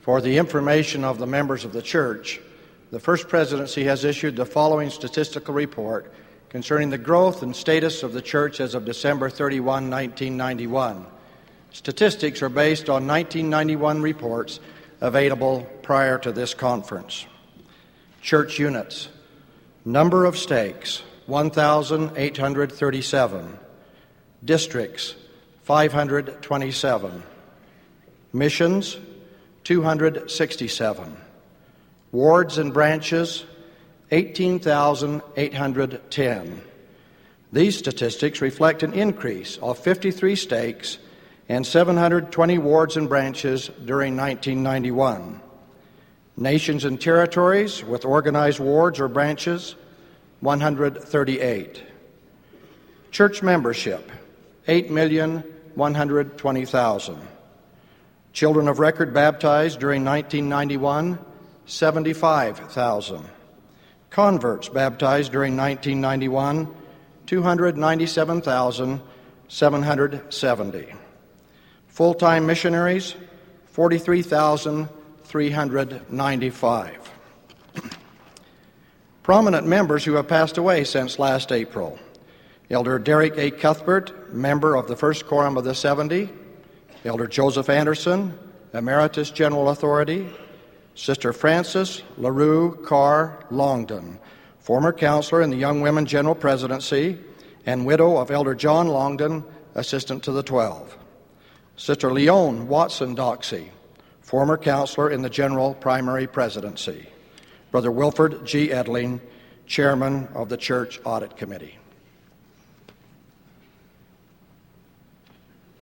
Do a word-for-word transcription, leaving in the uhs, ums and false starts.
For the information of the members of the Church, the First Presidency has issued the following statistical report concerning the growth and status of the Church as of December thirty-first, nineteen ninety-one. Statistics are based on nineteen ninety-one reports available prior to this conference. Church units. Number of stakes, one thousand eight hundred thirty-seven. Districts, five hundred twenty-seven. Missions, two hundred sixty-seven. Wards and branches, eighteen thousand eight hundred ten. These statistics reflect an increase of fifty-three stakes and seven hundred twenty wards and branches during nineteen ninety-one. Nations and territories with organized wards or branches, one hundred thirty-eight. Church membership, eight million one hundred twenty thousand. Children of record baptized during nineteen ninety-one, seventy-five thousand. Converts baptized during nineteen ninety-one, two hundred ninety-seven thousand seven hundred seventy. Full-time missionaries, forty-three thousand three hundred ninety-five. Prominent members who have passed away since last April. Elder Derek A. Cuthbert, member of the First Quorum of the seventy. Elder Joseph Anderson, Emeritus General Authority. Sister Frances LaRue Carr Longden, former counselor in the Young Women General Presidency and widow of Elder John Longden, Assistant to the Twelve. Sister Leone Watson Doxey, former counselor in the General Primary Presidency. Brother Wilford G. Edling, Chairman of the Church Audit Committee.